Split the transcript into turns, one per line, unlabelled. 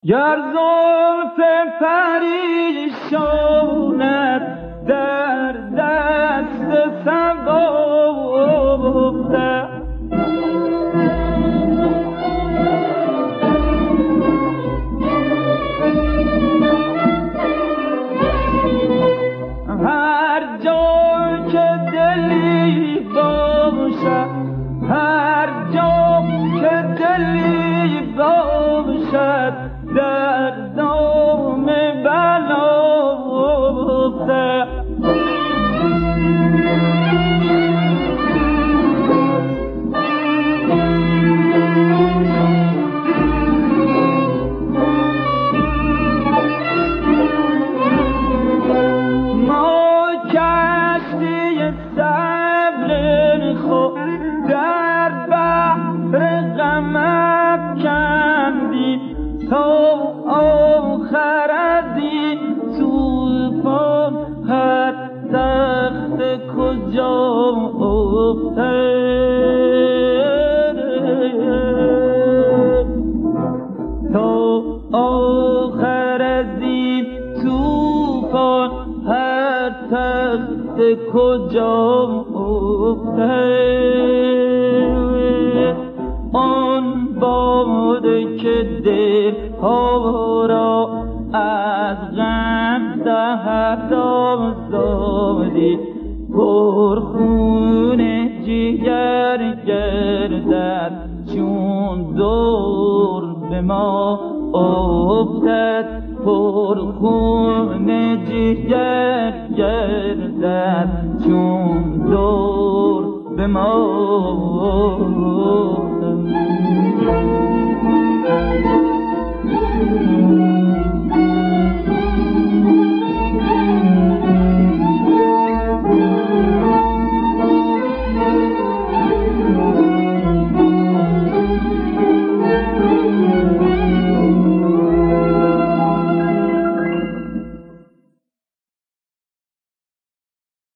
گر زلف پریشانت در دست صبا افتد، هر جا که دلی باشد، هر جا که دلی باشد در دام بلا افتد. ما کشتی صبر خود در بحر غم افکندیم تا آخر از این طوفان هر تخت کجا افتد، تا آخر از این طوفان هر تخت کجا افتد. آن باده که دل ها را از غم دهد آزادی، پرخون جگر گردد چون دور به ما افتد، پرخون جگر گردد چون دور به ما افتد.